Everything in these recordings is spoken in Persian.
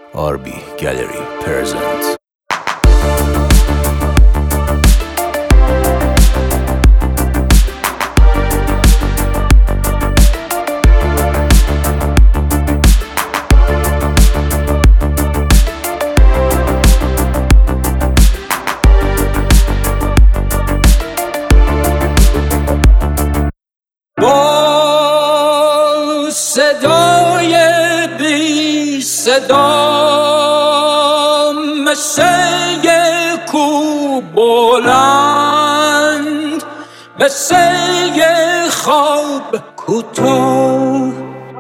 RB Gallery presents. با صدای بی صدا مثل یک کوه بلند، مثل یک خواب کوتاه،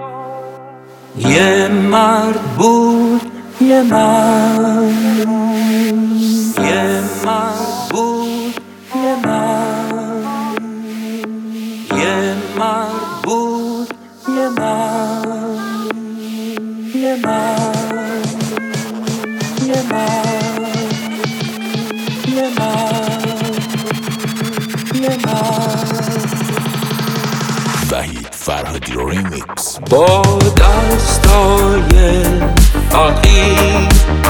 یه مرد بود، یه مرد، یه مرد بود، یه مرد، یه مرد بود، یه مرد، یه مرد، یه مرد، یه مرد، یه مرد. وحید فرهادی ریمیکس. با دستای فقیر،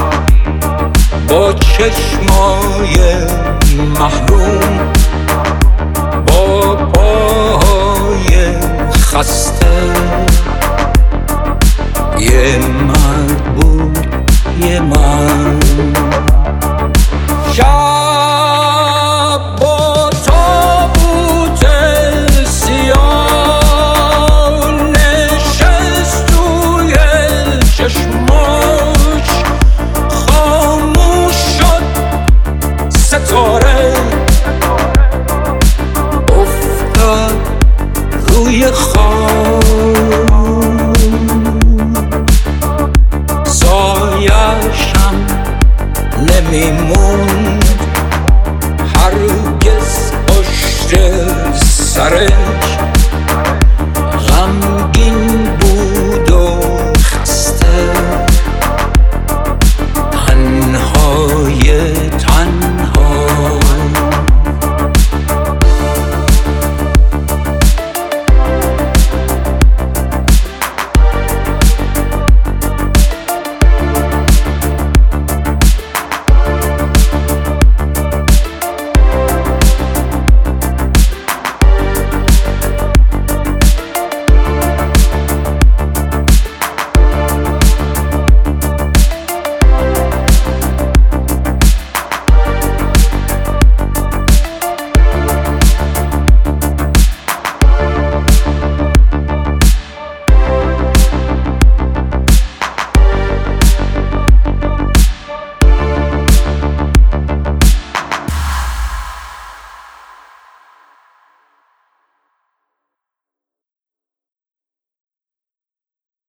با چشمای محروم، با پاهای خسته،